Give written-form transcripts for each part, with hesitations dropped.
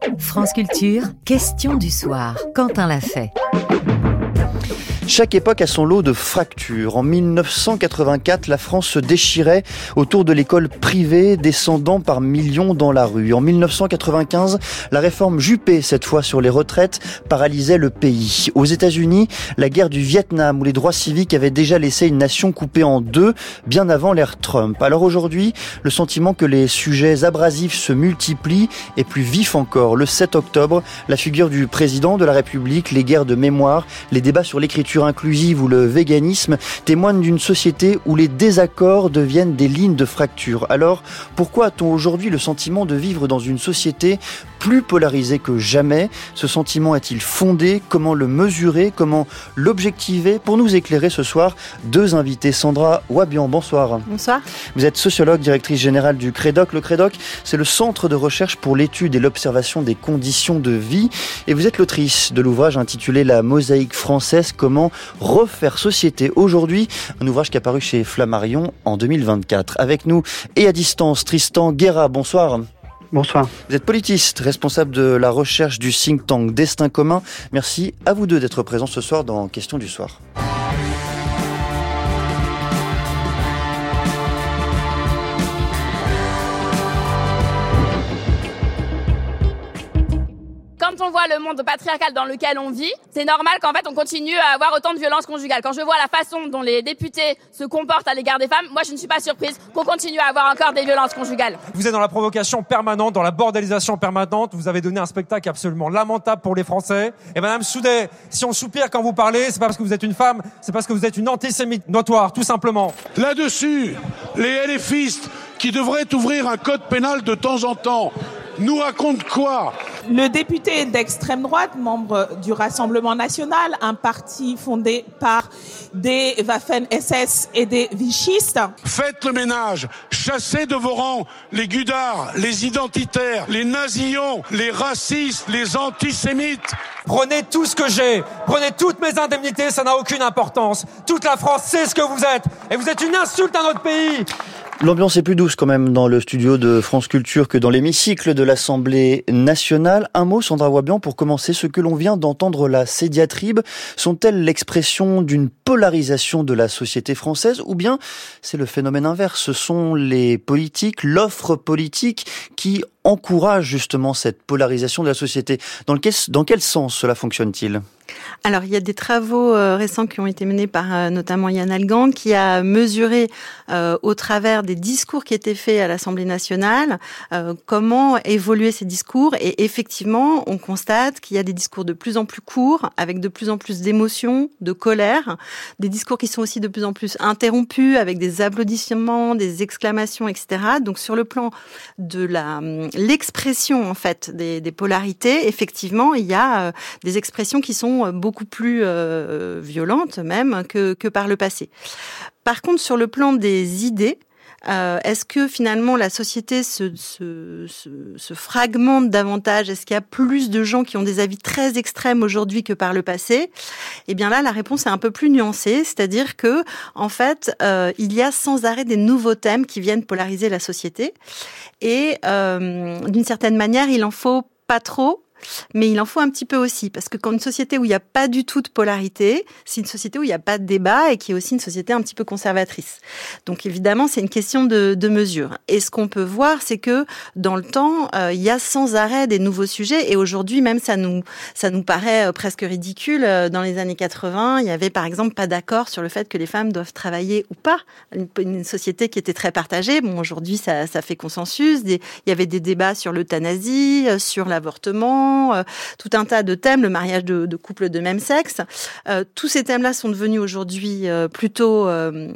France Culture, question du soir. Quentin l'a fait. Chaque époque a son lot de fractures. En 1984, la France se déchirait autour de l'école privée, descendant par millions dans la rue. En 1995, la réforme Juppé, cette fois sur les retraites, paralysait le pays. Aux États-Unis, la guerre du Vietnam, où les droits civiques avaient déjà laissé une nation coupée en deux, bien avant l'ère Trump. Alors aujourd'hui, le sentiment que les sujets abrasifs se multiplient est plus vif encore. Le 7 octobre, la figure du président de la République, les guerres de mémoire, les débats sur l'écriture inclusive ou le véganisme témoignent d'une société où les désaccords deviennent des lignes de fracture. Alors, pourquoi a-t-on aujourd'hui le sentiment de vivre dans une société plus polarisée que jamais ? Ce sentiment est-il fondé ? Comment le mesurer ? Comment l'objectiver ? Pour nous éclairer ce soir, deux invités. Sandra Wabian, bonsoir. Bonsoir. Vous êtes sociologue, directrice générale du CREDOC. Le CREDOC, c'est le Centre de recherche pour l'étude et l'observation des conditions de vie. Et vous êtes l'autrice de l'ouvrage intitulé La mosaïque française, comment refaire société aujourd'hui, un ouvrage qui est apparu chez Flammarion en 2024. Avec nous et à distance, Tristan Guerra, bonsoir. Bonsoir. Vous êtes politiste, responsable de la recherche du think tank Destin commun. Merci à vous deux d'être présents ce soir dans Question du soir. Quand on voit le monde patriarcal dans lequel on vit, c'est normal qu'en fait on continue à avoir autant de violences conjugales. Quand je vois la façon dont les députés se comportent à l'égard des femmes, moi je ne suis pas surprise qu'on continue à avoir encore des violences conjugales. Vous êtes dans la provocation permanente, dans la bordélisation permanente. Vous avez donné un spectacle absolument lamentable pour les Français. Et Madame Soudet, si on soupire quand vous parlez, c'est pas parce que vous êtes une femme, c'est parce que vous êtes une antisémite notoire, tout simplement. Là-dessus, les LFistes qui devraient ouvrir un code pénal de temps en temps nous racontent quoi ? Le député d'extrême droite, membre du Rassemblement national, un parti fondé par des Waffen-SS et des vichistes. Faites le ménage, chassez de vos rangs les gudards, les identitaires, les nazillons, les racistes, les antisémites. Prenez tout ce que j'ai, prenez toutes mes indemnités, ça n'a aucune importance. Toute la France sait ce que vous êtes, et vous êtes une insulte à notre pays. L'ambiance est plus douce quand même dans le studio de France Culture que dans l'hémicycle de l'Assemblée nationale. Un mot, Sandra Wabian, pour commencer. Ce que l'on vient d'entendre là, ces diatribes, sont-elles l'expression d'une polarisation de la société française ou bien c'est le phénomène inverse? Ce sont les politiques, l'offre politique qui encourage justement cette polarisation de la société. Dans quel sens cela fonctionne-t-il ? Alors, il y a des travaux récents qui ont été menés par notamment Yann Algan, qui a mesuré au travers des discours qui étaient faits à l'Assemblée nationale comment évoluer ces discours. Et effectivement, on constate qu'il y a des discours de plus en plus courts, avec de plus en plus d'émotions, de colère, des discours qui sont aussi de plus en plus interrompus, avec des applaudissements, des exclamations, etc. Donc, sur le plan de l'expression en fait des polarités, effectivement, il y a des expressions qui sont beaucoup plus violentes même que par le passé. Par contre, sur le plan des idées, est-ce que finalement la société se fragmente davantage ? Est-ce qu'il y a plus de gens qui ont des avis très extrêmes aujourd'hui que par le passé ? Eh bien là, la réponse est un peu plus nuancée, c'est-à-dire que en fait, il y a sans arrêt des nouveaux thèmes qui viennent polariser la société. Et d'une certaine manière, il en faut pas trop. Mais il en faut un petit peu aussi, parce que quand une société où il n'y a pas du tout de polarité, c'est une société où il n'y a pas de débat et qui est aussi une société un petit peu conservatrice. Donc évidemment, c'est une question de mesure. Et ce qu'on peut voir, c'est que dans le temps, il y a sans arrêt des nouveaux sujets. Et aujourd'hui, même, ça nous paraît presque ridicule. Dans les années 80, il y avait par exemple pas d'accord sur le fait que les femmes doivent travailler ou pas. Une société qui était très partagée. Bon, aujourd'hui, ça fait consensus. Il y avait des débats sur l'euthanasie, sur l'avortement, tout un tas de thèmes, le mariage de couples de même sexe. Tous ces thèmes-là sont devenus aujourd'hui plutôt...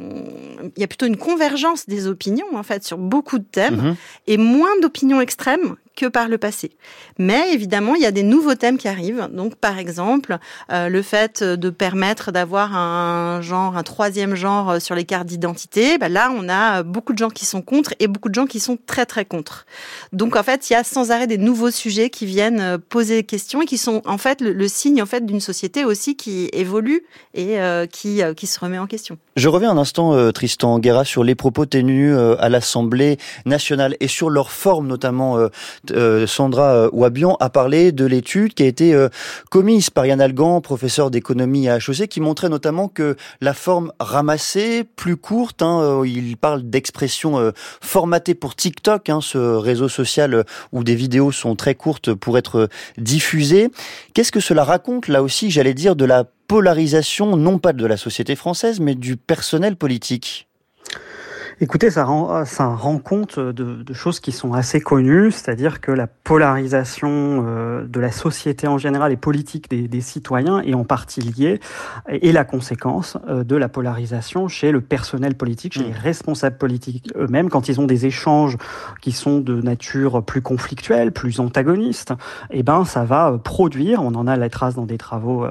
il y a plutôt une convergence des opinions, en fait, sur beaucoup de thèmes, et moins d'opinions extrêmes que par le passé. Mais évidemment, il y a des nouveaux thèmes qui arrivent. Donc, par exemple, le fait de permettre d'avoir un troisième genre sur les cartes d'identité, là, on a beaucoup de gens qui sont contre et beaucoup de gens qui sont très, très contre. Donc, en fait, il y a sans arrêt des nouveaux sujets qui viennent poser des questions et qui sont, en fait, le signe, en fait, d'une société aussi qui évolue et qui se remet en question. Je reviens un instant, Tristan Guerra, sur les propos tenus à l'Assemblée nationale et sur leur forme, notamment Sandra Wabian a parlé de l'étude qui a été commise par Yann Algan, professeur d'économie à HEC, qui montrait notamment que la forme ramassée, plus courte, il parle d'expression formatée pour TikTok, ce réseau social où des vidéos sont très courtes pour être diffusées. Qu'est-ce que cela raconte, là aussi, j'allais dire, de la polarisation, non pas de la société française, mais du personnel politique ? Écoutez, ça rend compte de choses qui sont assez connues, c'est-à-dire que la polarisation de la société en général et politique des citoyens est en partie liée, et la conséquence de la polarisation chez le personnel politique, chez les responsables politiques eux-mêmes, quand ils ont des échanges qui sont de nature plus conflictuelle, plus antagoniste, ça va produire, on en a la trace dans des travaux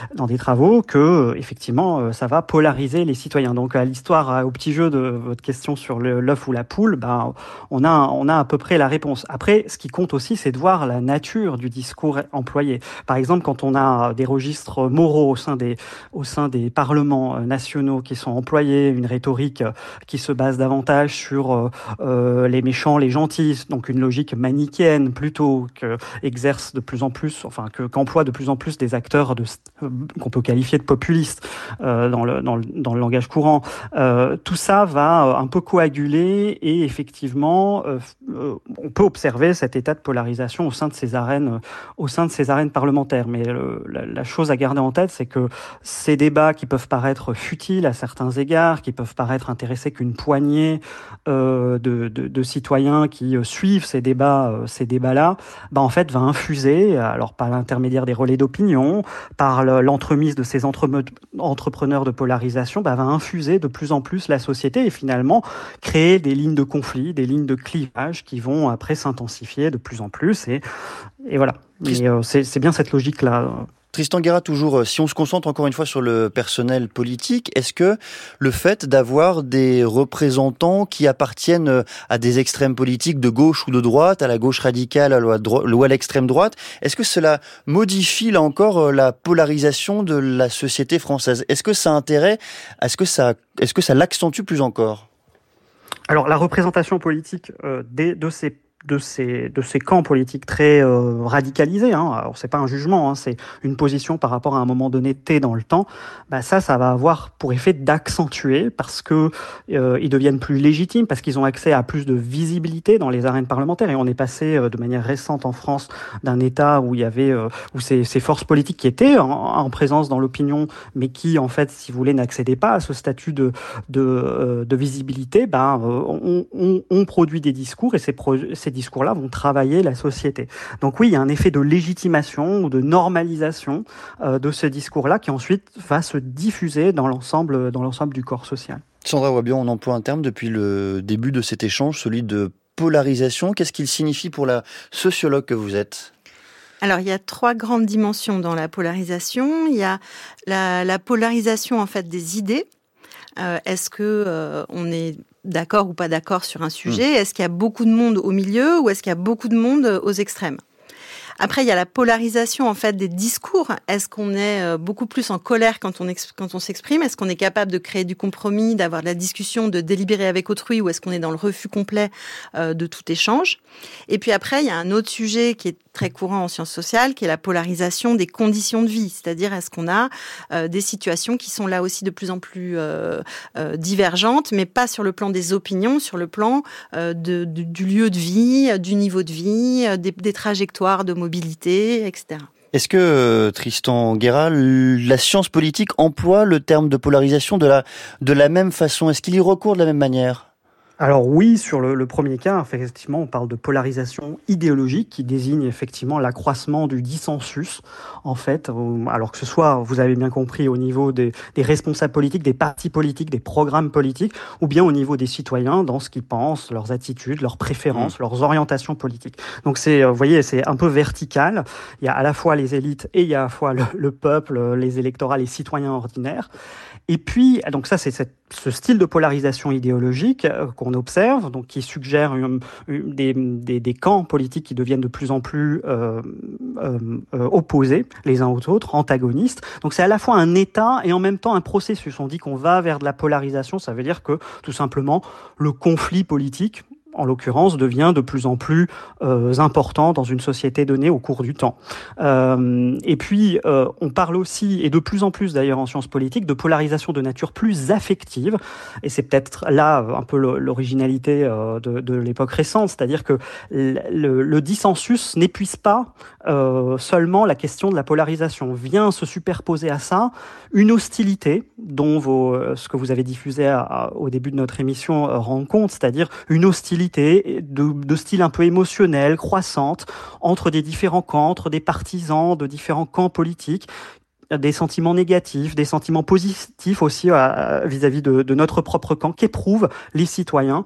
que effectivement ça va polariser les citoyens. Donc à l'histoire, au petit jeu de votre question sur l'œuf ou la poule, on a à peu près la réponse. Après, ce qui compte aussi, c'est de voir la nature du discours employé. Par exemple, quand on a des registres moraux au sein des parlements nationaux qui sont employés, une rhétorique qui se base davantage sur les méchants, les gentils, donc une logique manichéenne plutôt qu'exerce de plus en plus, qu'emploie de plus en plus des acteurs qu'on peut qualifier de populistes dans le langage courant. Tout ça va un peu coagulé et effectivement, on peut observer cet état de polarisation au sein de ces arènes parlementaires. Mais la chose à garder en tête, c'est que ces débats qui peuvent paraître futiles à certains égards, qui peuvent paraître intéressés qu'une poignée de citoyens qui suivent ces débats-là, en fait, va infuser, alors par l'intermédiaire des relais d'opinion, par l'entremise de ces entrepreneurs de polarisation, va infuser de plus en plus la société et finalement créer des lignes de conflit, des lignes de clivage qui vont après s'intensifier de plus en plus. Et voilà. Mais c'est bien cette logique-là. Tristan Guérat, toujours, si on se concentre encore une fois sur le personnel politique, est-ce que le fait d'avoir des représentants qui appartiennent à des extrêmes politiques de gauche ou de droite, à la gauche radicale ou à l'extrême droite, est-ce que cela modifie là encore la polarisation de la société française ? Est-ce que ça a intérêt ? Est-ce que ça l'accentue plus encore ? Alors la représentation politique de ces camps politiques très radicalisés, alors c'est pas un jugement, c'est une position par rapport à un moment donné T dans le temps, ça va avoir pour effet d'accentuer parce que ils deviennent plus légitimes, parce qu'ils ont accès à plus de visibilité dans les arènes parlementaires, et on est passé de manière récente en France d'un État où il y avait où ces forces politiques qui étaient en présence dans l'opinion, mais qui en fait, si vous voulez, n'accédaient pas à ce statut de visibilité, on produit des discours, et ces discours-là vont travailler la société. Donc oui, il y a un effet de légitimation ou de normalisation de ce discours-là qui ensuite va se diffuser dans l'ensemble du corps social. Sandra Wabian, on emploie un terme depuis le début de cet échange, celui de polarisation. Qu'est-ce qu'il signifie pour la sociologue que vous êtes ? Alors, il y a 3 grandes dimensions dans la polarisation. Il y a la polarisation en fait des idées. Est-ce que on est d'accord ou pas d'accord sur un sujet ? Est-ce qu'il y a beaucoup de monde au milieu ou est-ce qu'il y a beaucoup de monde aux extrêmes ? Après, il y a la polarisation en fait des discours. Est-ce qu'on est beaucoup plus en colère quand on s'exprime ? Est-ce qu'on est capable de créer du compromis, d'avoir de la discussion, de délibérer avec autrui, ou est-ce qu'on est dans le refus complet de tout échange ? Et puis après, il y a un autre sujet qui est très courant en sciences sociales, qui est la polarisation des conditions de vie. C'est-à-dire, est-ce qu'on a des situations qui sont là aussi de plus en plus divergentes, mais pas sur le plan des opinions, sur le plan du lieu de vie, du niveau de vie, des trajectoires de mobilité, etc. Est-ce que, Tristan Guérat, la science politique emploie le terme de polarisation de la même façon ? Est-ce qu'il y recourt de la même manière ? Alors oui, sur le premier cas, effectivement, on parle de polarisation idéologique qui désigne effectivement l'accroissement du dissensus, en fait, alors que ce soit, vous avez bien compris, au niveau des responsables politiques, des partis politiques, des programmes politiques, ou bien au niveau des citoyens dans ce qu'ils pensent, leurs attitudes, leurs préférences, leurs orientations politiques. Donc vous voyez, c'est un peu vertical. Il y a à la fois les élites et il y a à la fois le peuple, les électorats, les citoyens ordinaires. Et puis, donc ça, c'est ce style de polarisation idéologique qu'on observe, donc qui suggère des camps politiques qui deviennent de plus en plus opposés les uns aux autres, antagonistes. Donc c'est à la fois un état et en même temps un processus. On dit qu'on va vers de la polarisation, ça veut dire que tout simplement le conflit politique en l'occurrence, devient de plus en plus important dans une société donnée au cours du temps. Et puis, on parle aussi, et de plus en plus d'ailleurs en sciences politiques, de polarisation de nature plus affective. Et c'est peut-être là un peu l'originalité de l'époque récente, c'est-à-dire que le dissensus n'épuise pas seulement la question de la polarisation. Vient se superposer à ça une hostilité dont ce que vous avez diffusé au début de notre émission rend compte, c'est-à-dire une hostilité de style un peu émotionnel, croissante, entre des différents camps, entre des partisans de différents camps politiques, des sentiments négatifs, des sentiments positifs aussi vis-à-vis de notre propre camp qu'éprouvent les citoyens,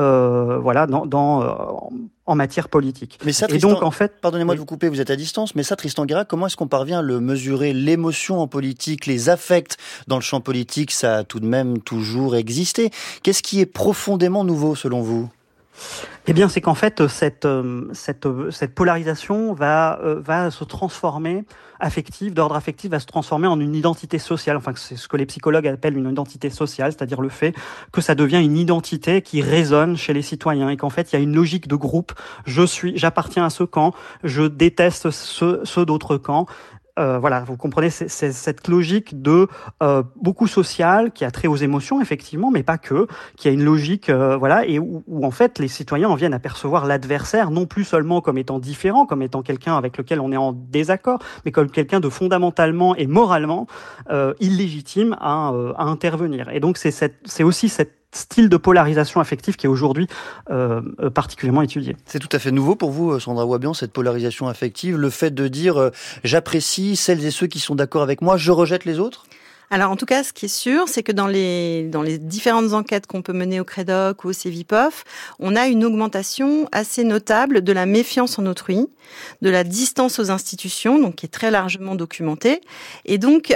en matière politique. Mais ça, Tristan, et donc, en fait, pardonnez-moi de vous couper, vous êtes à distance, mais ça, Tristan Guérat, comment est-ce qu'on parvient à le mesurer? L'émotion en politique, les affects dans le champ politique, ça a tout de même toujours existé. Qu'est-ce qui est profondément nouveau, selon vous? Eh bien, c'est qu'en fait, cette polarisation va se transformer d'ordre affectif, va se transformer en une identité sociale. Enfin, c'est ce que les psychologues appellent une identité sociale, c'est-à-dire le fait que ça devient une identité qui résonne chez les citoyens et qu'en fait, il y a une logique de groupe. J'appartiens à ce camp, je déteste ceux d'autres camps. Vous comprenez, c'est cette logique de beaucoup sociale qui a trait aux émotions, effectivement, mais pas que, qui a une logique, et où en fait les citoyens en viennent à percevoir l'adversaire non plus seulement comme étant différent, comme étant quelqu'un avec lequel on est en désaccord, mais comme quelqu'un de fondamentalement et moralement illégitime à intervenir. Et donc c'est aussi cette style de polarisation affective qui est aujourd'hui particulièrement étudié. C'est tout à fait nouveau pour vous, Sandra Ouabian, cette polarisation affective, le fait de dire j'apprécie celles et ceux qui sont d'accord avec moi, je rejette les autres? Alors, en tout cas, ce qui est sûr, c'est que dans les différentes enquêtes qu'on peut mener au CREDOC ou au CEVIPOF, on a une augmentation assez notable de la méfiance en autrui, de la distance aux institutions, donc qui est très largement documentée. Et donc,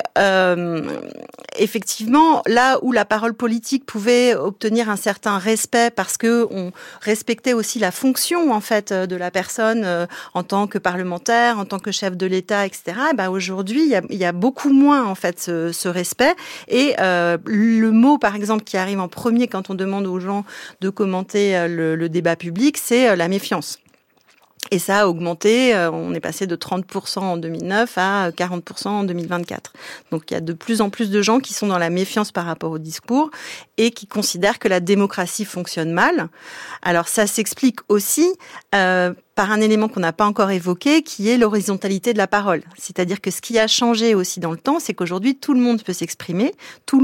effectivement, là où la parole politique pouvait obtenir un certain respect parce que on respectait aussi la fonction, en fait, de la personne en tant que parlementaire, en tant que chef de l'État, etc., aujourd'hui, il y a beaucoup moins, en fait, ce respect. Et le mot, par exemple, qui arrive en premier quand on demande aux gens de commenter le débat public, c'est la méfiance. Et ça a augmenté, on est passé de 30% en 2009 à 40% en 2024. Donc il y a de plus en plus de gens qui sont dans la méfiance par rapport au discours et qui considèrent que la démocratie fonctionne mal. Alors ça s'explique aussi par un élément qu'on n'a pas encore évoqué, qui est l'horizontalité de la parole. C'est-à-dire que ce qui a changé aussi dans le temps, c'est qu'aujourd'hui, tout le monde peut s'exprimer,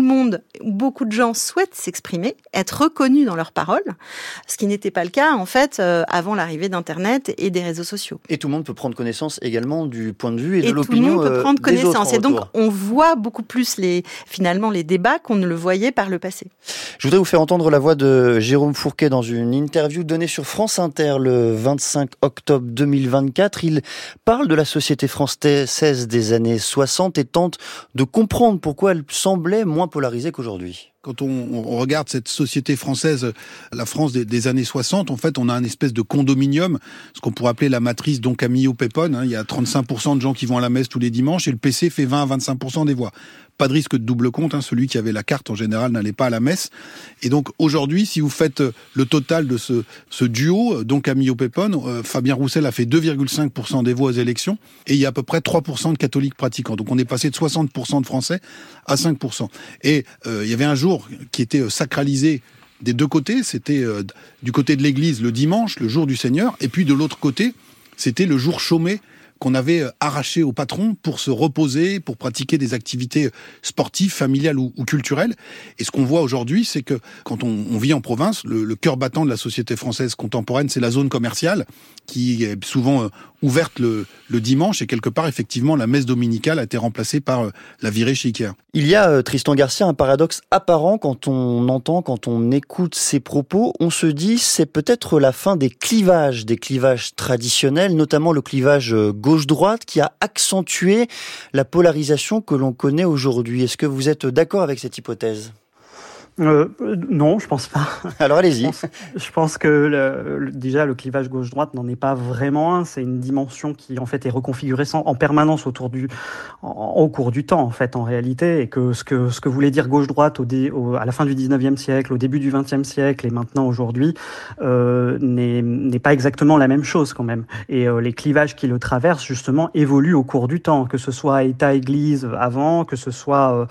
beaucoup de gens souhaitent s'exprimer, être reconnus dans leurs paroles, ce qui n'était pas le cas, en fait, avant l'arrivée d'Internet et des réseaux sociaux. Et tout le monde peut prendre connaissance également du point de vue et de l'opinion des autres. Tout le monde peut prendre connaissance. Et donc, on voit beaucoup plus les débats qu'on ne le voyait par le passé. Je voudrais vous faire entendre la voix de Jérôme Fourquet dans une interview donnée sur France Inter le 25 octobre 2024. Il parle de la société française des années 60 et tente de comprendre pourquoi elle semblait moins polarisée qu'aujourd'hui. Quand on regarde cette société française, la France des années 60, en fait, on a un espèce de condominium, ce qu'on pourrait appeler la matrice Don Camillo Pépone. Il y a 35% de gens qui vont à la messe tous les dimanches et le PC fait 20 à 25% des voix. Pas de risque de double compte, celui qui avait la carte en général n'allait pas à la messe. Et donc aujourd'hui, si vous faites le total de ce duo, Don Camillo Pépone, Fabien Roussel a fait 2,5% des voix aux élections et il y a à peu près 3% de catholiques pratiquants. Donc on est passé de 60% de Français à 5%. Et il y avait un jour qui était sacralisé des deux côtés, c'était du côté de l'église le dimanche, le jour du Seigneur, et puis de l'autre côté, c'était le jour chômé qu'on avait arraché au patron pour se reposer, pour pratiquer des activités sportives, familiales ou culturelles. Et ce qu'on voit aujourd'hui, c'est que quand on vit en province, le cœur battant de la société française contemporaine, c'est la zone commerciale, qui est souvent ouverte le dimanche, et quelque part, effectivement, la messe dominicale a été remplacée par la virée chez Ikea. Il y a, Tristan Garcia, un paradoxe apparent quand on écoute ces propos. On se dit, c'est peut-être la fin des clivages traditionnels, notamment le clivage gauche-droite, qui a accentué la polarisation que l'on connaît aujourd'hui. Est-ce que vous êtes d'accord avec cette hypothèse ? Non, je pense pas. Alors allez-y. Je pense que déjà le clivage gauche-droite n'en est pas vraiment un. C'est une dimension qui en fait est reconfigurée en permanence au cours du temps en fait en réalité, et que ce que voulait dire gauche-droite à la fin du 19e siècle, au début du 20e siècle et maintenant aujourd'hui n'est pas exactement la même chose quand même. Et les clivages qui le traversent justement évoluent au cours du temps, que ce soit État-Église avant, que ce soit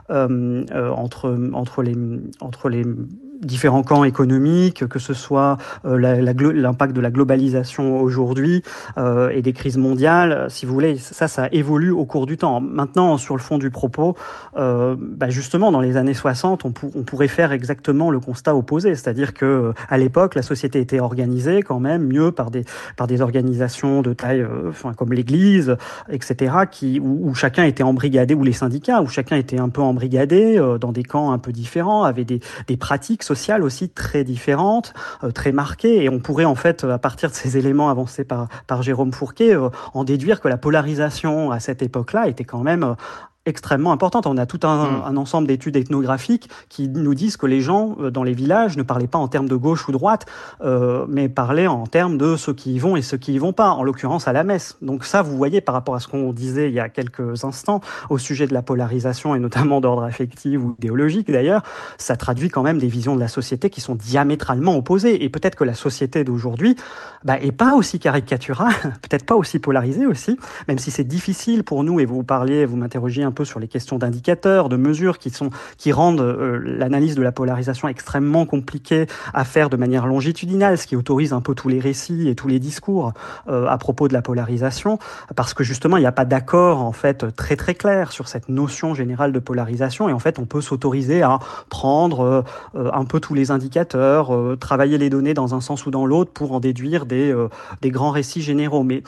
entre les différents camps économiques, que ce soit l'impact de la globalisation aujourd'hui et des crises mondiales, si vous voulez, ça évolue au cours du temps. Maintenant, sur le fond du propos, justement, dans les années 60, on pourrait faire exactement le constat opposé, c'est-à-dire que à l'époque, la société était organisée quand même mieux par des organisations de taille, comme l'Église, etc., où chacun était embrigadé, ou les syndicats, où chacun était un peu embrigadé dans des camps un peu différents, avait des pratiques sociales aussi très différentes, très marquées, et on pourrait en fait, à partir de ces éléments avancés par Jérôme Fourquet, en déduire que la polarisation à cette époque-là était quand même extrêmement importante. On a tout un ensemble d'études ethnographiques qui nous disent que les gens dans les villages ne parlaient pas en termes de gauche ou droite, mais parlaient en termes de ceux qui y vont et ceux qui y vont pas, en l'occurrence à la messe. Donc ça, vous voyez, par rapport à ce qu'on disait il y a quelques instants au sujet de la polarisation, et notamment d'ordre affectif ou idéologique d'ailleurs, ça traduit quand même des visions de la société qui sont diamétralement opposées. Et peut-être que la société d'aujourd'hui est pas aussi caricaturale, peut-être pas aussi polarisée aussi, même si c'est difficile pour nous, et vous m'interrogiez un peu sur les questions d'indicateurs, de mesures qui rendent l'analyse de la polarisation extrêmement compliquée à faire de manière longitudinale, ce qui autorise un peu tous les récits et tous les discours à propos de la polarisation, parce que justement il n'y a pas d'accord en fait très très clair sur cette notion générale de polarisation, et en fait on peut s'autoriser à prendre un peu tous les indicateurs, travailler les données dans un sens ou dans l'autre pour en déduire des grands récits généraux. Mais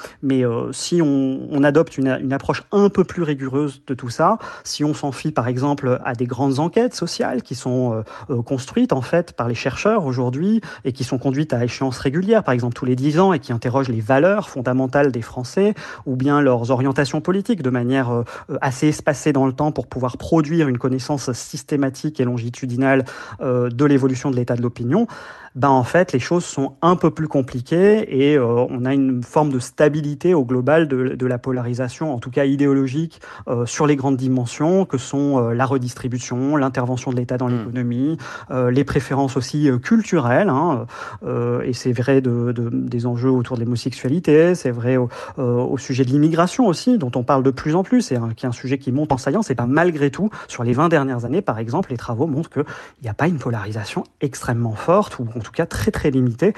si on adopte une approche un peu plus rigoureuse de tout ça, si on s'en fie par exemple à des grandes enquêtes sociales qui sont construites en fait par les chercheurs aujourd'hui et qui sont conduites à échéance régulière, par exemple tous les 10 ans, et qui interrogent les valeurs fondamentales des Français ou bien leurs orientations politiques de manière assez espacée dans le temps pour pouvoir produire une connaissance systématique et longitudinale de l'évolution de l'état de l'opinion, en fait les choses sont un peu plus compliquées, et on a une forme de stabilité au global de la polarisation, en tout cas idéologique, sur les grandes dimensions que sont la redistribution, l'intervention de l'État dans l'économie, les préférences aussi culturelles, et c'est vrai des enjeux autour de l'homosexualité, c'est vrai au sujet de l'immigration aussi, dont on parle de plus en plus, et qui est un sujet qui monte en saillance. Et malgré tout, sur les 20 dernières années, par exemple, les travaux montrent qu'il n'y a pas une polarisation extrêmement forte, ou en tout cas très très limitée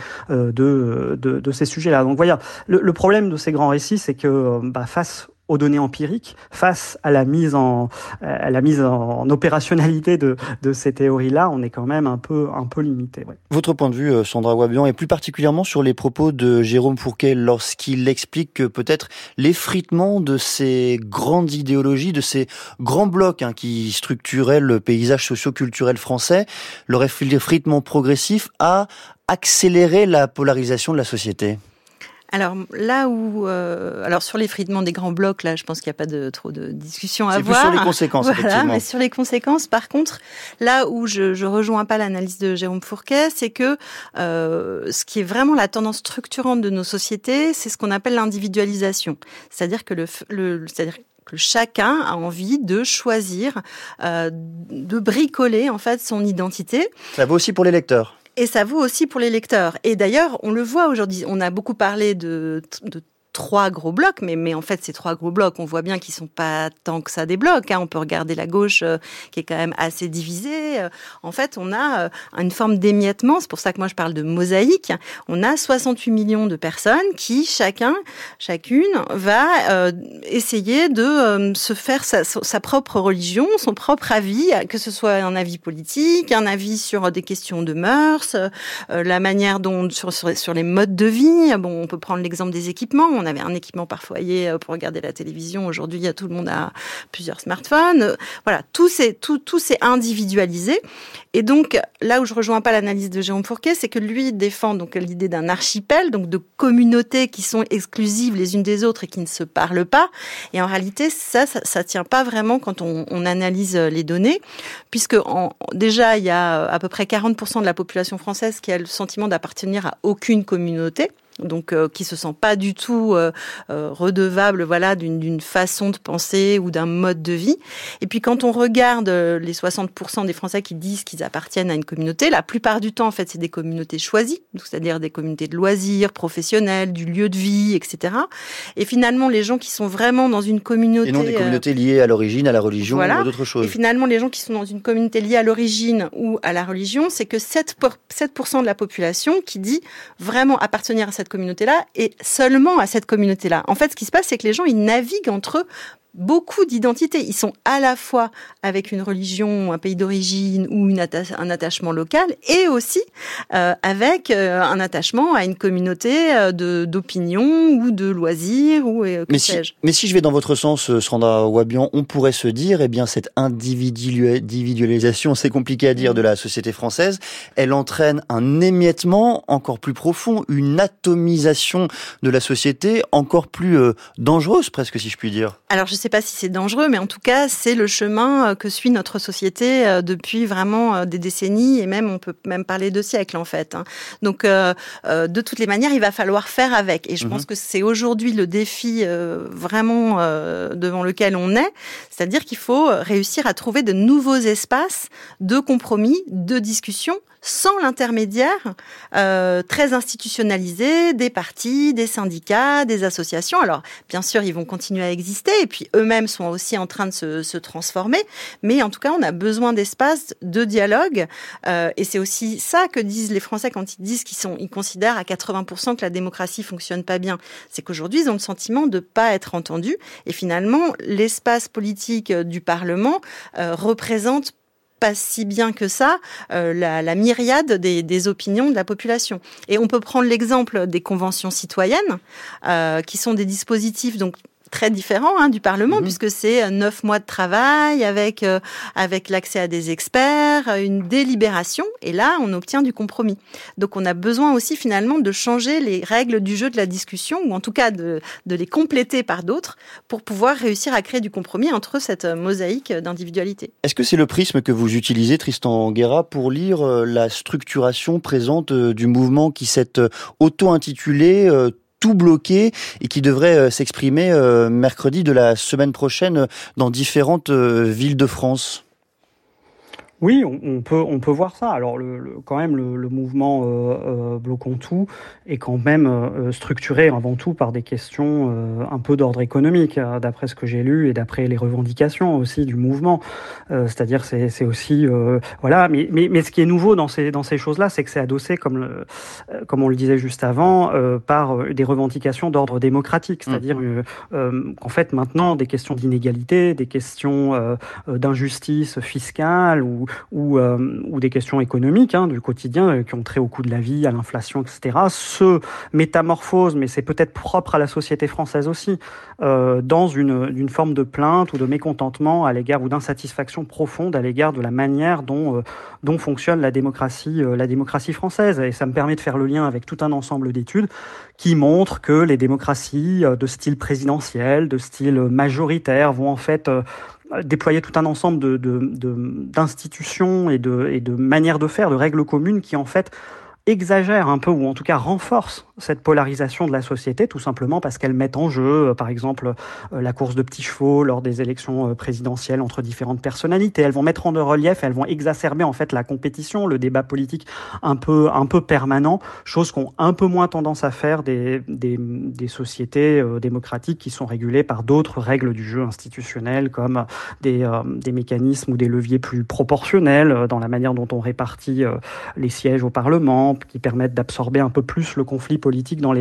de ces sujets-là. Donc voilà, le problème de ces grands récits, c'est que face aux données empiriques, face à la mise en opérationnalité de ces théories-là, on est quand même un peu limité. Ouais. Votre point de vue, Sandra Wabian, et plus particulièrement sur les propos de Jérôme Fourquet lorsqu'il explique que peut-être l'effritement de ces grandes idéologies, de ces grands blocs qui structuraient le paysage socio-culturel français, l'effritement progressif a accéléré la polarisation de la société. Alors là où, sur l'effritement des grands blocs, là, je pense qu'il n'y a pas trop de discussion à avoir. C'est plus sur les conséquences, effectivement. Mais sur les conséquences, par contre, là où je rejoins pas l'analyse de Jérôme Fourquet, c'est que ce qui est vraiment la tendance structurante de nos sociétés, c'est ce qu'on appelle l'individualisation. C'est-à-dire que que chacun a envie de choisir, de bricoler en fait son identité. Ça vaut aussi pour les lecteurs. Et ça vaut aussi pour les lecteurs. Et d'ailleurs, on le voit aujourd'hui. On a beaucoup parlé de 3 gros blocs, mais en fait, ces 3 gros blocs, on voit bien qu'ils sont pas tant que ça des blocs. On peut regarder la gauche qui est quand même assez divisée. En fait, on a une forme d'émiettement. C'est pour ça que moi, je parle de mosaïque. On a 68 millions de personnes qui, chacune, va essayer de se faire sa propre religion, son propre avis, que ce soit un avis politique, un avis sur des questions de mœurs, la manière dont sur les modes de vie. Bon, on peut prendre l'exemple des équipements. On avait un équipement par foyer pour regarder la télévision. Aujourd'hui, tout le monde a plusieurs smartphones. Voilà, tout s'est individualisé. Et donc, là où je rejoins pas l'analyse de Jérôme Fourquet, c'est que lui défend donc l'idée d'un archipel, donc de communautés qui sont exclusives les unes des autres et qui ne se parlent pas. Et en réalité, ça tient pas vraiment quand on analyse les données, puisque déjà, il y a à peu près 40% de la population française qui a le sentiment d'appartenir à aucune communauté. Donc qui se sent pas du tout redevable, voilà, d'une façon de penser ou d'un mode de vie. Et puis quand on regarde les 60% des Français qui disent qu'ils appartiennent à une communauté, la plupart du temps en fait c'est des communautés choisies, donc c'est-à-dire des communautés de loisirs, professionnelles, du lieu de vie, etc. Et finalement les gens qui sont vraiment dans une communauté et non des communautés liées à l'origine, à la religion ou d'autres choses. Et finalement les gens qui sont dans une communauté liée à l'origine ou à la religion, c'est que 7% de la population qui dit vraiment appartenir à cette communauté-là et seulement à cette communauté-là. En fait, ce qui se passe, c'est que les gens, ils naviguent entre beaucoup d'identités. Ils sont à la fois avec une religion, un pays d'origine ou un attachement local et aussi avec un attachement à une communauté d'opinion ou de loisirs ou que sais-je. Mais si je vais dans votre sens, Sandra Wabian, on pourrait se dire, eh bien, cette individualisation, c'est compliqué à dire, de la société française, elle entraîne un émiettement encore plus profond, une atomisation de la société encore plus dangereuse, presque, si je puis dire. Alors, je sais pas si c'est dangereux, mais en tout cas, c'est le chemin que suit notre société depuis vraiment des décennies et même, on peut même parler de siècles, en fait. Donc, de toutes les manières, il va falloir faire avec. Et je pense que c'est aujourd'hui le défi vraiment devant lequel on est. C'est-à-dire qu'il faut réussir à trouver de nouveaux espaces de compromis, de discussion, sans l'intermédiaire très institutionnalisé des partis, des syndicats, des associations. Alors, bien sûr, ils vont continuer à exister et puis eux-mêmes sont aussi en train de se transformer. Mais en tout cas, on a besoin d'espaces de dialogue. Et c'est aussi ça que disent les Français quand ils disent ils considèrent à 80% que la démocratie fonctionne pas bien. C'est qu'aujourd'hui, ils ont le sentiment de pas être entendus. Et finalement, l'espace politique du Parlement représente pas si bien que ça la myriade des opinions de la population. Et on peut prendre l'exemple des conventions citoyennes, qui sont des dispositifs donc très différent du Parlement, puisque c'est 9 mois de travail avec l'accès à des experts, une délibération, et là, on obtient du compromis. Donc, on a besoin aussi, finalement, de changer les règles du jeu de la discussion, ou en tout cas de les compléter par d'autres, pour pouvoir réussir à créer du compromis entre cette mosaïque d'individualité. Est-ce que c'est le prisme que vous utilisez, Tristan Guerrat, pour lire la structuration présente du mouvement qui s'est auto-intitulé tout bloqué et qui devrait s'exprimer mercredi de la semaine prochaine dans différentes villes de France? Oui, on peut voir ça. Alors quand même le mouvement Bloquons tout est quand même structuré avant tout par des questions un peu d'ordre économique, d'après ce que j'ai lu et d'après les revendications aussi du mouvement. C'est-à-dire c'est aussi voilà. Mais ce qui est nouveau dans ces choses-là, c'est que c'est adossé comme on le disait juste avant par des revendications d'ordre démocratique. C'est-à-dire qu'en fait maintenant des questions d'inégalité, des questions d'injustice fiscale ou des questions économiques du quotidien qui ont trait au coût de la vie, à l'inflation, etc., se métamorphosent, mais c'est peut-être propre à la société française aussi, dans une forme de plainte ou de mécontentement à l'égard ou d'insatisfaction profonde à l'égard de la manière dont fonctionne la démocratie française. Et ça me permet de faire le lien avec tout un ensemble d'études qui montrent que les démocraties de style présidentiel, de style majoritaire vont en fait déployer tout un ensemble d'institutions et de manières de faire, de règles communes qui en fait exagèrent un peu ou en tout cas renforcent cette polarisation de la société, tout simplement parce qu'elles mettent en jeu, par exemple, la course de petits chevaux lors des élections présidentielles entre différentes personnalités. Elles vont mettre en relief, elles vont exacerber en fait la compétition, le débat politique un peu permanent, chose qu'ont un peu moins tendance à faire des sociétés démocratiques qui sont régulées par d'autres règles du jeu institutionnel, comme des mécanismes ou des leviers plus proportionnels dans la manière dont on répartit les sièges au Parlement, justement qui permettent d'absorber un peu plus le conflit politique dans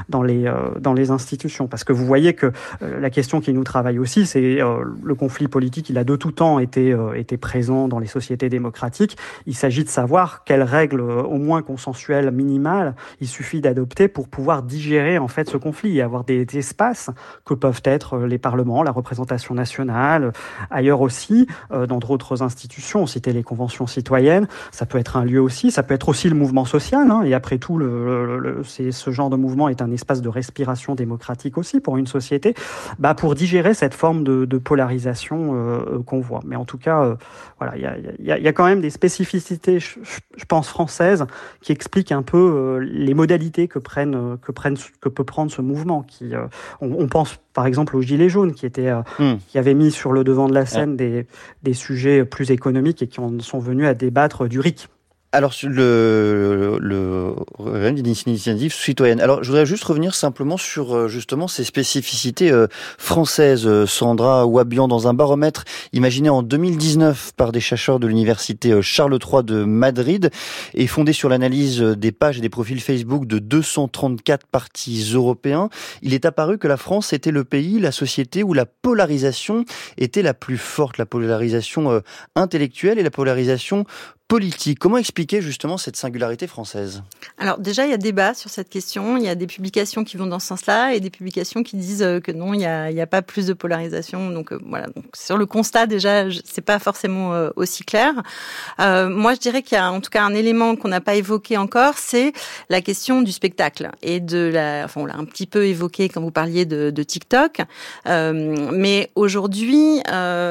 les institutions. Parce que vous voyez que la question qui nous travaille aussi, c'est le conflit politique, il a de tout temps été présent dans les sociétés démocratiques. Il s'agit de savoir quelles règles, au moins consensuelles, minimales, il suffit d'adopter pour pouvoir digérer en fait ce conflit et avoir des espaces que peuvent être les parlements, la représentation nationale, ailleurs aussi, dans d'autres institutions. On citait les conventions citoyennes, ça peut être un lieu aussi, ça peut être aussi le mouvement social, et après tout, ce genre de mouvement est un espace de respiration démocratique aussi pour une société, pour digérer cette forme de polarisation qu'on voit. Mais en tout cas, voilà, il y a quand même des spécificités, je pense, françaises qui expliquent un peu les modalités que peut prendre ce mouvement. On pense par exemple aux Gilets jaunes qui avaient mis sur le devant de la scène des sujets plus économiques et qui en sont venus à débattre du RIC. Alors, le l'initiative citoyenne. Alors, je voudrais juste revenir simplement sur justement ces spécificités françaises. Sandra Ouabian, dans un baromètre imaginé en 2019 par des chercheurs de l'université Charles III de Madrid et fondé sur l'analyse des pages et des profils Facebook de 234 partis européens, il est apparu que la France était le pays, la société où la polarisation était la plus forte, la polarisation intellectuelle et la polarisation politique. Comment expliquer justement cette singularité française ? Alors déjà, il y a débat sur cette question. Il y a des publications qui vont dans ce sens-là et des publications qui disent que non, il y a pas plus de polarisation. Donc voilà. Donc sur le constat, déjà, c'est pas forcément aussi clair. Moi, je dirais qu'il y a en tout cas un élément qu'on n'a pas évoqué encore, c'est la question du spectacle et on l'a un petit peu évoqué quand vous parliez de TikTok. Mais aujourd'hui,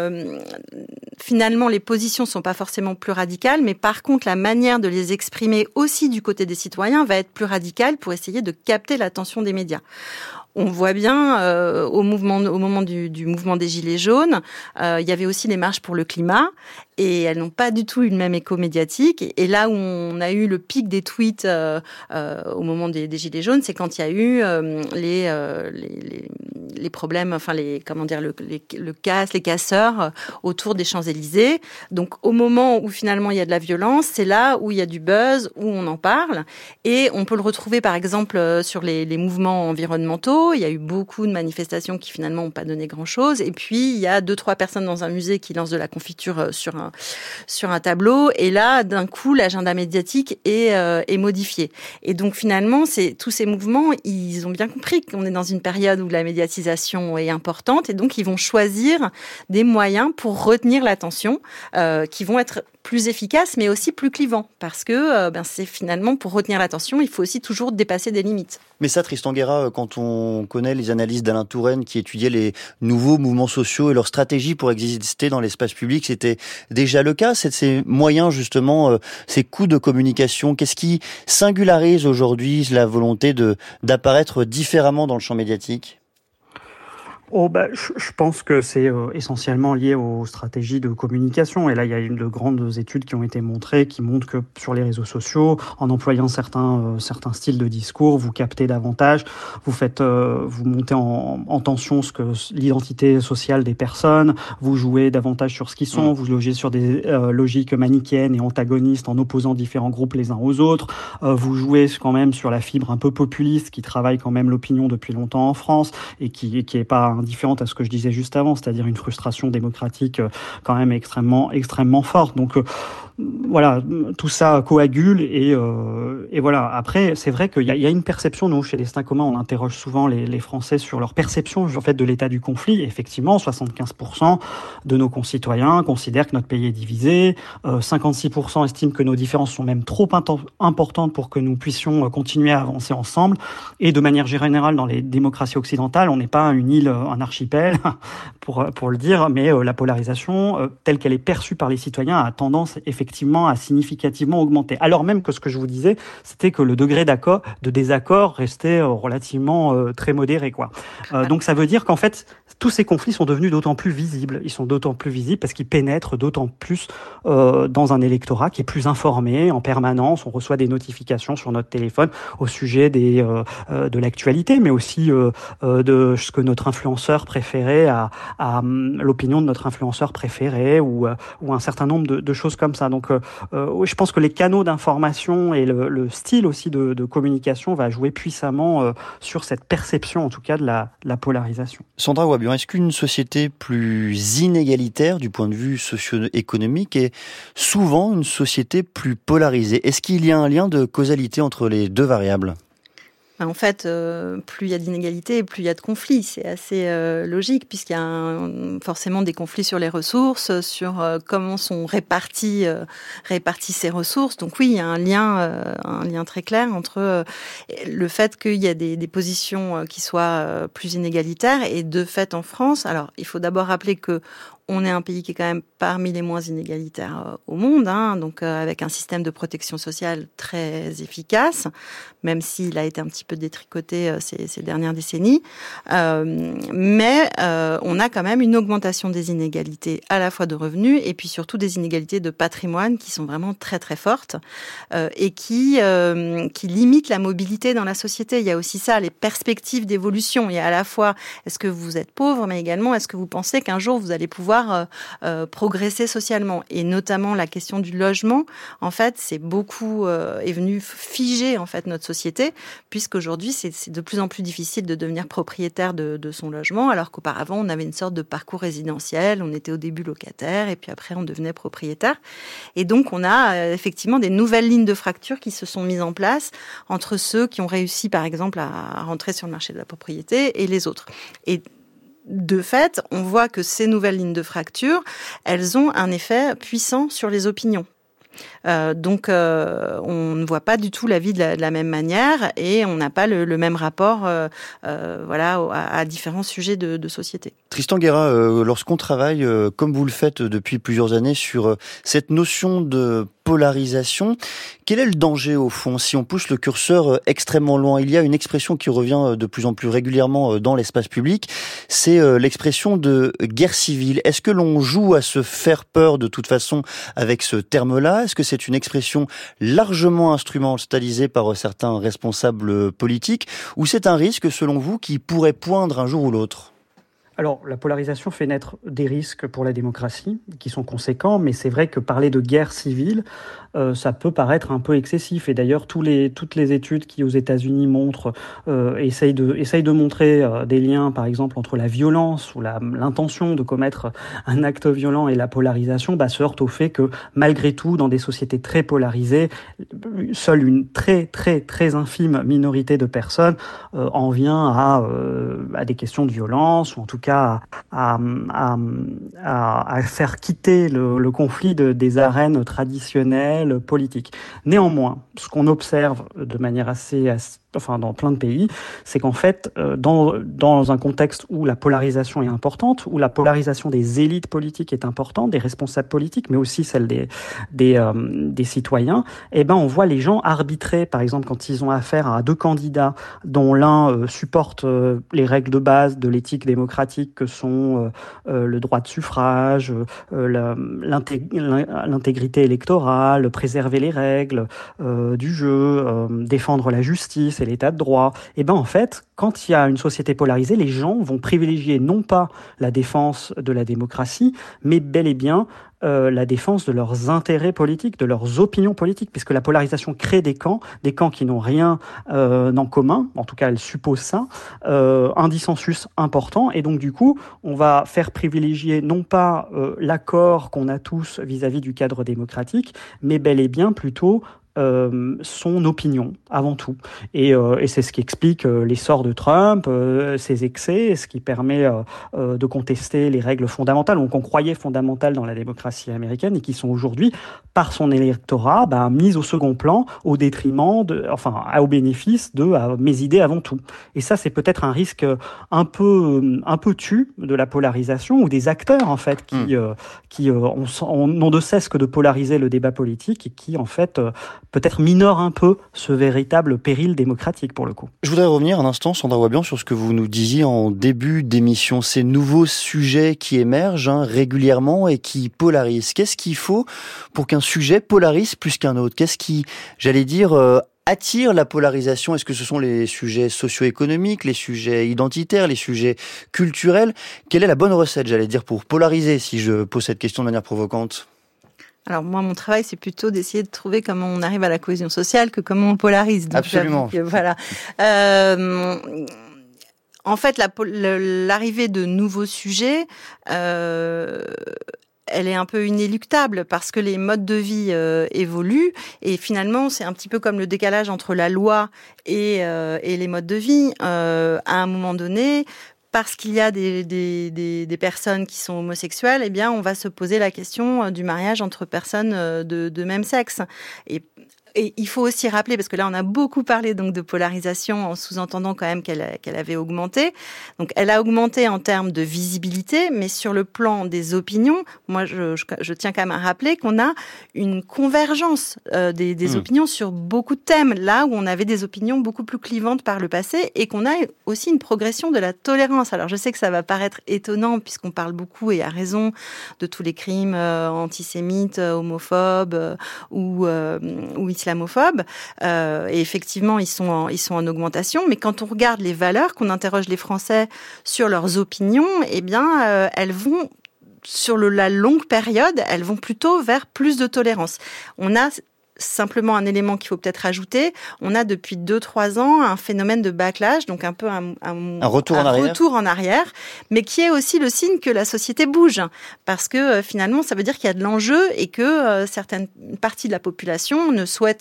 finalement, les positions sont pas forcément plus radicales. Mais par contre, la manière de les exprimer aussi du côté des citoyens va être plus radicale pour essayer de capter l'attention des médias. On voit bien au moment du mouvement des Gilets jaunes, il y avait aussi les marches pour le climat et elles n'ont pas du tout eu le même écho médiatique. Et là où on a eu le pic des tweets au moment des Gilets jaunes, c'est quand il y a eu les problèmes, enfin les casseurs autour des Champs-Élysées. Donc au moment où finalement il y a de la violence, c'est là où il y a du buzz, où on en parle. Et on peut le retrouver par exemple sur les mouvements environnementaux. Il y a eu beaucoup de manifestations qui finalement n'ont pas donné grand-chose. Et puis il y a 2-3 personnes dans un musée qui lancent de la confiture sur un tableau. Et là, d'un coup, l'agenda médiatique est modifié. Et donc finalement, tous ces mouvements, ils ont bien compris qu'on est dans une période où la médiatisation est importante. Et donc ils vont choisir des moyens pour retenir l'attention qui vont être plus efficaces, mais aussi plus clivants. Parce que c'est finalement, pour retenir l'attention, il faut aussi toujours dépasser des limites. Mais ça, Tristan Guerrat, quand on connaît les analyses d'Alain Touraine qui étudiait les nouveaux mouvements sociaux et leur stratégie pour exister dans l'espace public, c'était déjà le cas. C'est ces moyens, justement, ces coups de communication. Qu'est-ce qui singularise aujourd'hui la volonté d'apparaître différemment dans le champ médiatique ? Je pense que c'est essentiellement lié aux stratégies de communication. Et là, il y a de grandes études qui ont été montrées, qui montrent que sur les réseaux sociaux, en employant certains styles de discours, vous captez davantage, vous montez en tension l'identité sociale des personnes, vous jouez davantage sur ce qu'ils sont, vous logez sur des logiques manichéennes et antagonistes en opposant différents groupes les uns aux autres, vous jouez quand même sur la fibre un peu populiste qui travaille quand même l'opinion depuis longtemps en France et qui est pas indifférente à ce que je disais juste avant, c'est-à-dire une frustration démocratique quand même extrêmement forte. Donc voilà, tout ça coagule et voilà. Après, c'est vrai qu'il y a une perception, nous, chez Destin Commun, on interroge souvent les Français sur leur perception en fait de l'état du conflit. Effectivement, 75% de nos concitoyens considèrent que notre pays est divisé, 56% estiment que nos différences sont même trop importantes pour que nous puissions continuer à avancer ensemble. Et de manière générale, dans les démocraties occidentales, on n'est pas une île, un archipel, pour le dire, mais la polarisation, telle qu'elle est perçue par les citoyens, a tendance effectivement à significativement augmenter. Alors même que ce que je vous disais, c'était que le degré de désaccord restait relativement très modéré, quoi. Donc ça veut dire qu'en fait, tous ces conflits sont devenus d'autant plus visibles. Ils sont d'autant plus visibles parce qu'ils pénètrent d'autant plus dans un électorat qui est plus informé en permanence. On reçoit des notifications sur notre téléphone au sujet de l'actualité, mais aussi de ce que notre influenceur influenceur préféré à l'opinion de notre influenceur préféré ou un certain nombre de choses comme ça. Donc je pense que les canaux d'information et le style aussi de communication va jouer puissamment sur cette perception en tout cas de la polarisation. Sandra Ouabian, est-ce qu'une société plus inégalitaire du point de vue socio-économique est souvent une société plus polarisée? Est-ce qu'il y a un lien de causalité entre les deux variables? En fait, plus il y a d'inégalités, plus il y a de conflits. C'est assez logique, puisqu'il y a forcément des conflits sur les ressources, sur comment sont réparties ces ressources. Donc oui, il y a un lien très clair entre le fait qu'il y a des positions qui soient plus inégalitaires. Et de fait, en France, alors il faut d'abord rappeler que on est un pays qui est quand même parmi les moins inégalitaires au monde, donc avec un système de protection sociale très efficace, même s'il a été un petit peu détricoté ces dernières décennies. Mais on a quand même une augmentation des inégalités à la fois de revenus et puis surtout des inégalités de patrimoine qui sont vraiment très très fortes et qui limitent la mobilité dans la société. Il y a aussi ça, les perspectives d'évolution. Il y a à la fois, est-ce que vous êtes pauvre, mais également, est-ce que vous pensez qu'un jour vous allez pouvoir progresser socialement, et notamment la question du logement. En fait, c'est beaucoup est venu figer en fait notre société, puisqu'aujourd'hui c'est de plus en plus difficile de devenir propriétaire de son logement, alors qu'auparavant on avait une sorte de parcours résidentiel. On était au début locataire et puis après on devenait propriétaire. Et donc on a effectivement des nouvelles lignes de fracture qui se sont mises en place entre ceux qui ont réussi par exemple à rentrer sur le marché de la propriété et les autres. Et de fait, on voit que ces nouvelles lignes de fracture, elles ont un effet puissant sur les opinions. Donc, on ne voit pas du tout la vie de la même manière et on n'a pas le même rapport à différents sujets de société. Tristan Guérin, lorsqu'on travaille, comme vous le faites depuis plusieurs années, sur cette notion de polarisation, quel est le danger au fond si on pousse le curseur extrêmement loin? Il y a une expression qui revient de plus en plus régulièrement dans l'espace public, c'est l'expression de guerre civile. Est-ce que l'on joue à se faire peur de toute façon avec ce terme-là? Est-ce que c'est une expression largement instrumentalisée par certains responsables politiques, ou c'est un risque, selon vous, qui pourrait poindre un jour ou l'autre? Alors, la polarisation fait naître des risques pour la démocratie, qui sont conséquents, mais c'est vrai que parler de guerre civile, ça peut paraître un peu excessif. Et d'ailleurs, toutes les études qui, aux États-Unis, montrent, essayent de montrer des liens, par exemple, entre la violence ou l'intention de commettre un acte violent et la polarisation, se heurtent au fait que, malgré tout, dans des sociétés très polarisées, seule une très, très, très infime minorité de personnes en vient à des questions de violence, ou en tout cas à faire quitter le conflit des arènes traditionnelles politiques. Néanmoins, ce qu'on observe de manière dans plein de pays, c'est qu'en fait, dans un contexte où la polarisation est importante, où la polarisation des élites politiques est importante, des responsables politiques, mais aussi celle des citoyens, on voit les gens arbitrer, par exemple, quand ils ont affaire à deux candidats dont l'un supporte les règles de base de l'éthique démocratique que sont le droit de suffrage, l'intégrité électorale, préserver les règles du jeu, défendre la justice et l'état de droit. En fait, quand il y a une société polarisée, les gens vont privilégier non pas la défense de la démocratie, mais bel et bien la défense de leurs intérêts politiques, de leurs opinions politiques, puisque la polarisation crée des camps qui n'ont rien en commun, en tout cas elle suppose ça, un dissensus important, et donc du coup on va faire privilégier non pas l'accord qu'on a tous vis-à-vis du cadre démocratique, mais bel et bien plutôt son opinion avant tout. Et c'est ce qui explique l'essor de Trump, ses excès, ce qui permet de contester les règles fondamentales, ou qu'on croyait fondamentales dans la démocratie américaine, et qui sont aujourd'hui, par son électorat, mises au second plan, au détriment au bénéfice de mes idées avant tout. Et ça, c'est peut-être un risque un peu tu de la polarisation, ou des acteurs en fait qui n'ont de cesse que de polariser le débat politique, et qui en fait peut-être minore un peu ce véritable péril démocratique pour le coup. Je voudrais revenir un instant, Sandra Ouabian, sur ce que vous nous disiez en début d'émission, ces nouveaux sujets qui émergent régulièrement et qui polarisent. Qu'est-ce qu'il faut pour qu'un sujet polarise plus qu'un autre? Qu'est-ce qui, attire la polarisation? Est-ce que ce sont les sujets socio-économiques, les sujets identitaires, les sujets culturels? Quelle est la bonne recette, j'allais dire, pour polariser, si je pose cette question de manière provocante? Alors moi, mon travail, c'est plutôt d'essayer de trouver comment on arrive à la cohésion sociale que comment on polarise. Donc, absolument. Voilà. En fait, l'arrivée de nouveaux sujets, elle est un peu inéluctable parce que les modes de vie évoluent et finalement, c'est un petit peu comme le décalage entre la loi et les modes de vie. À un moment donné, parce qu'il y a des personnes qui sont homosexuelles, eh bien, on va se poser la question du mariage entre personnes de même sexe. Et il faut aussi rappeler, parce que là, on a beaucoup parlé donc de polarisation en sous-entendant quand même qu'elle avait augmenté. Donc, elle a augmenté en termes de visibilité, mais sur le plan des opinions, moi, je tiens quand même à rappeler qu'on a une convergence des opinions sur beaucoup de thèmes, là où on avait des opinions beaucoup plus clivantes par le passé, et qu'on a aussi une progression de la tolérance. Alors, je sais que ça va paraître étonnant, puisqu'on parle beaucoup, et à raison, de tous les crimes antisémites, homophobes ou islamophobes. Et effectivement, ils sont en augmentation. Mais quand on regarde les valeurs, qu'on interroge les Français sur leurs opinions, eh bien, elles vont, sur la longue période, elles vont plutôt vers plus de tolérance. On a simplement un élément qu'il faut peut-être ajouter. On a depuis 2-3 ans un phénomène de backlash, donc un peu un retour en arrière, mais qui est aussi le signe que la société bouge. Parce que finalement, ça veut dire qu'il y a de l'enjeu et que certaines parties de la population souhaitent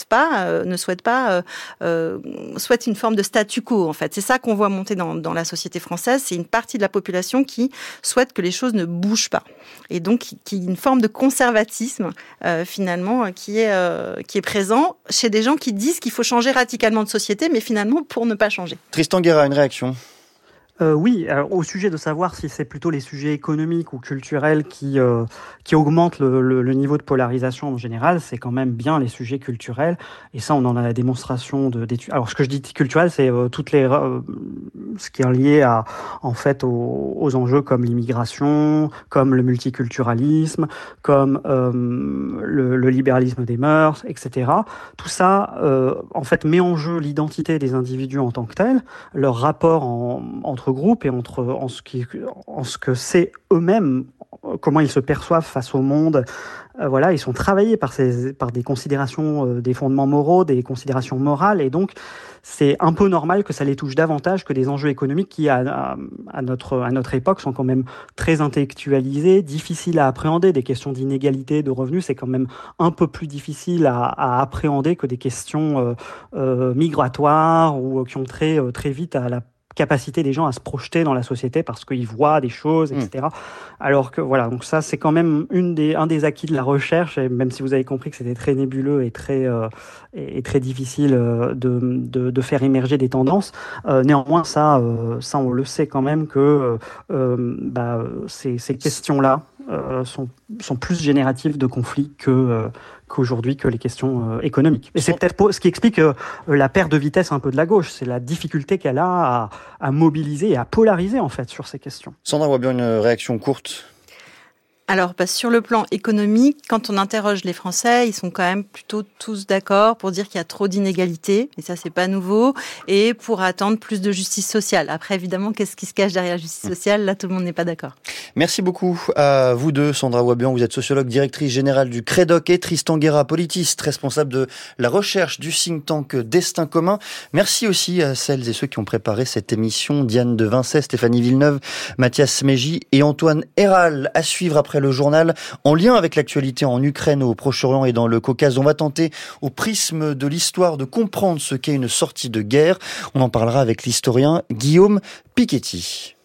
une forme de statu quo, en fait. C'est ça qu'on voit monter dans la société française. C'est une partie de la population qui souhaite que les choses ne bougent pas. Et donc, qui une forme de conservatisme, finalement, qui est présent chez des gens qui disent qu'il faut changer radicalement de société, mais finalement pour ne pas changer. Tristan Guerra, une réaction? Oui, alors, au sujet de savoir si c'est plutôt les sujets économiques ou culturels qui augmentent le niveau de polarisation en général, c'est quand même bien les sujets culturels. Et ça, on en a la démonstration d'études. Alors, ce que je dis culturel, c'est ce qui est lié aux enjeux comme l'immigration, comme le multiculturalisme, comme le libéralisme des mœurs, etc. Tout ça, en fait, met en jeu l'identité des individus en tant que tels, leur rapport entre groupes et en ce que c'est eux-mêmes, comment ils se perçoivent face au monde. Voilà, ils sont travaillés par des considérations, des fondements moraux, des considérations morales, et donc c'est un peu normal que ça les touche davantage que des enjeux économiques qui, à notre époque, sont quand même très intellectualisés, difficiles à appréhender. Des questions d'inégalité de revenus, c'est quand même un peu plus difficile à appréhender que des questions migratoires ou qui ont très vite à la capacité des gens à se projeter dans la société parce qu'ils voient des choses, etc. Alors que voilà, donc ça c'est quand même un des acquis de la recherche, et même si vous avez compris que c'était très nébuleux et très difficile de faire émerger des tendances, néanmoins ça on le sait quand même que ces questions-là sont plus génératives de conflits qu'aujourd'hui que les questions économiques. Et c'est peut-être ce qui explique la perte de vitesse un peu de la gauche, c'est la difficulté qu'elle a à mobiliser et à polariser en fait sur ces questions. Sandra Wabian, une réaction courte? Alors, sur le plan économique, quand on interroge les Français, ils sont quand même plutôt tous d'accord pour dire qu'il y a trop d'inégalités, et ça, c'est pas nouveau, et pour attendre plus de justice sociale. Après, évidemment, qu'est-ce qui se cache derrière la justice sociale? Là, tout le monde n'est pas d'accord. Merci beaucoup à vous deux. Sandra Wabian, vous êtes sociologue, directrice générale du CREDOC, et Tristan Guerra, politiste, responsable de la recherche du think tank Destin commun. Merci aussi à celles et ceux qui ont préparé cette émission. Diane de Vincey, Stéphanie Villeneuve, Mathias Mégy et Antoine Héral. À suivre après le journal, en lien avec l'actualité en Ukraine, au Proche-Orient et dans le Caucase. On va tenter, au prisme de l'histoire, de comprendre ce qu'est une sortie de guerre. On en parlera avec l'historien Guillaume Piketty.